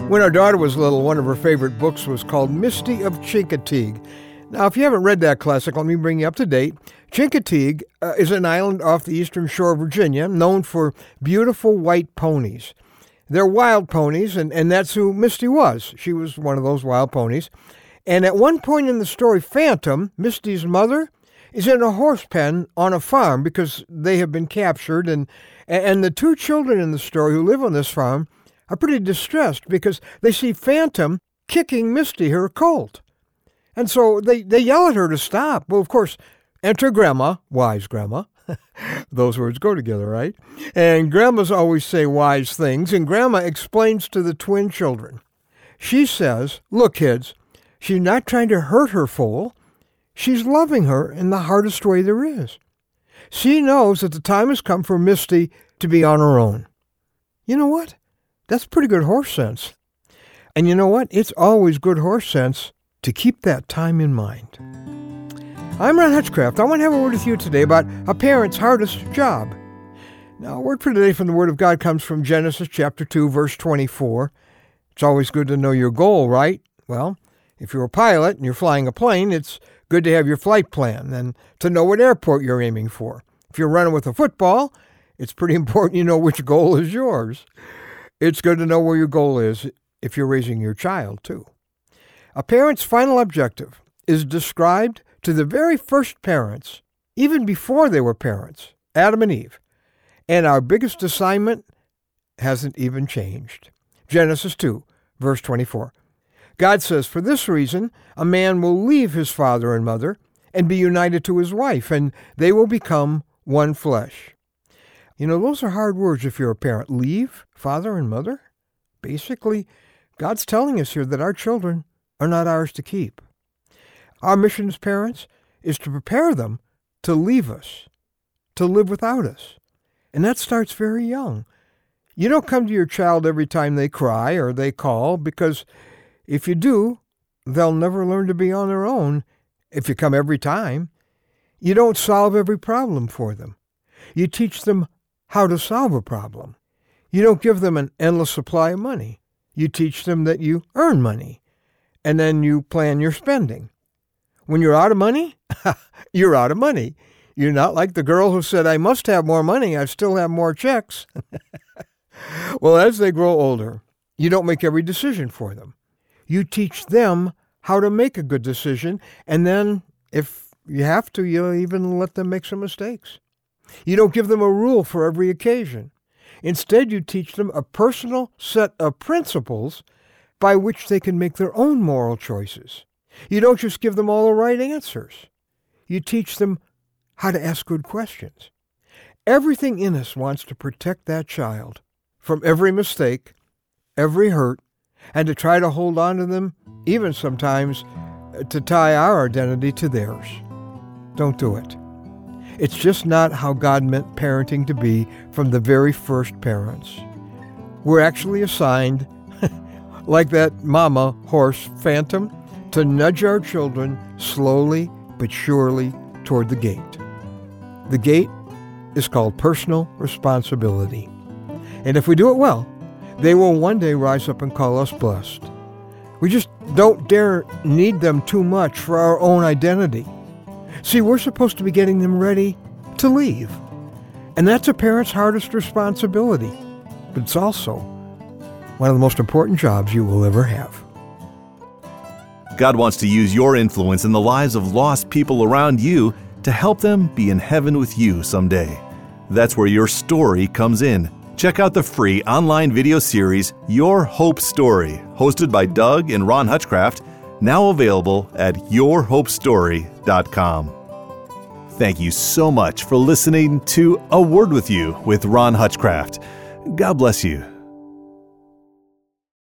When our daughter was little, one of her favorite books was called Misty of Chincoteague. Now, if you haven't read that classic, let me bring you up to date. Chincoteague is an island off the eastern shore of Virginia known for beautiful white ponies. They're wild ponies, and that's who Misty was. She was one of those wild ponies. And at one point in the story, Phantom, Misty's mother, is in a horse pen on a farm because they have been captured. And the two children in the story who live on this farm are pretty distressed because they see Phantom kicking Misty, her colt. And so they yell at her to stop. Well, of course, enter Grandma, wise Grandma. Those words go together, right? And Grandmas always say wise things, and Grandma explains to the twin children. She says, look, kids, she's not trying to hurt her foal. She's loving her in the hardest way there is. She knows that the time has come for Misty to be on her own. You know what? That's pretty good horse sense. And you know what? It's always good horse sense to keep that time in mind. I'm Ron Hutchcraft. I want to have a word with you today about a parent's hardest job. Now, a word for today from the Word of God comes from Genesis chapter 2, verse 24. It's always good to know your goal, right? Well, if you're a pilot and you're flying a plane, it's good to have your flight plan and to know what airport you're aiming for. If you're running with a football, it's pretty important you know which goal is yours. It's good to know where your goal is if you're raising your child, too. A parent's final objective is described to the very first parents, even before they were parents, Adam and Eve. And our biggest assignment hasn't even changed. Genesis 2, verse 24. God says, for this reason, a man will leave his father and mother and be united to his wife, and they will become one flesh. You know, those are hard words if you're a parent. Leave father and mother? Basically, God's telling us here that our children are not ours to keep. Our mission as parents is to prepare them to leave us, to live without us. And that starts very young. You don't come to your child every time they cry or they call, because if you do, they'll never learn to be on their own if you come every time. You don't solve every problem for them. You teach them how to solve a problem. You don't give them an endless supply of money. You teach them that you earn money, and then you plan your spending. When you're out of money, you're out of money. You're not like the girl who said, I must have more money, I still have more checks. Well, as they grow older, you don't make every decision for them. You teach them how to make a good decision, and then, if you have to, you'll even let them make some mistakes. You don't give them a rule for every occasion. Instead, you teach them a personal set of principles by which they can make their own moral choices. You don't just give them all the right answers. You teach them how to ask good questions. Everything in us wants to protect that child from every mistake, every hurt, and to try to hold on to them, even sometimes to tie our identity to theirs. Don't do it. It's just not how God meant parenting to be from the very first parents. We're actually assigned, like that mama horse Phantom, to nudge our children slowly but surely toward the gate. The gate is called personal responsibility. And if we do it well, they will one day rise up and call us blessed. We just don't dare need them too much for our own identity. See, we're supposed to be getting them ready to leave. And that's a parent's hardest responsibility. But it's also one of the most important jobs you will ever have. God wants to use your influence in the lives of lost people around you to help them be in heaven with you someday. That's where your story comes in. Check out the free online video series, Your Hope Story, hosted by Doug and Ron Hutchcraft, now available at yourhopestory.com. Thank you so much for listening to A Word with You with Ron Hutchcraft. God bless you.